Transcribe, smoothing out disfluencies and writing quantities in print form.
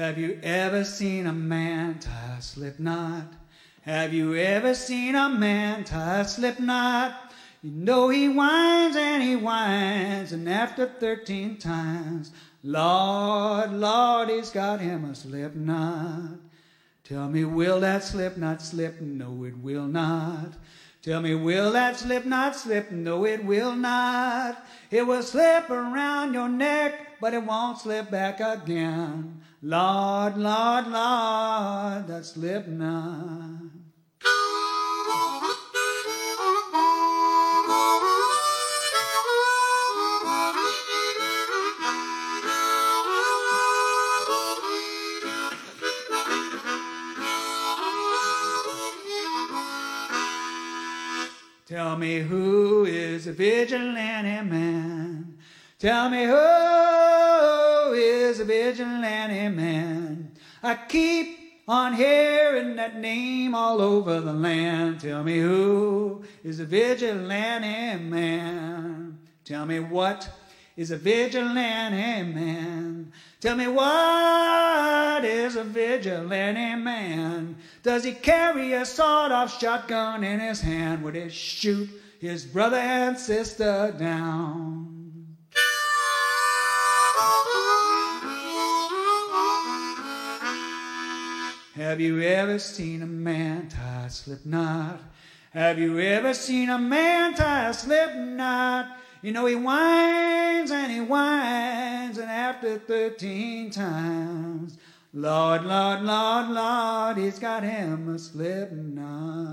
Have you ever seen a man tie a slip knot? Have you ever seen a man tie a slip knot? You know he whines, and after 13 times, Lord, Lord, he's got him a slip knot. Tell me, will that slip knot slip? No, it will not. Tell me, will that slip knot slip? No, it will not. It will slip around your neck, but it won't slip back again. Lord, Lord, Lord, that slip knot. Tell me, who is a vigilante man? Tell me, who is a vigilante man? I keep on hearing that name all over the land. Tell me, who is a vigilante man? Tell me, what is a vigilante man? Tell me, what is a vigilante man? Does he carry a sawed-off shotgun in his hand? Would he shoot his brother and sister down? Have you ever seen a man tie a slip knot? Have you ever seen a man tie a slip knot? You know he whines, and after 13 times, Lord, Lord, Lord, Lord, he's got him a slip knot.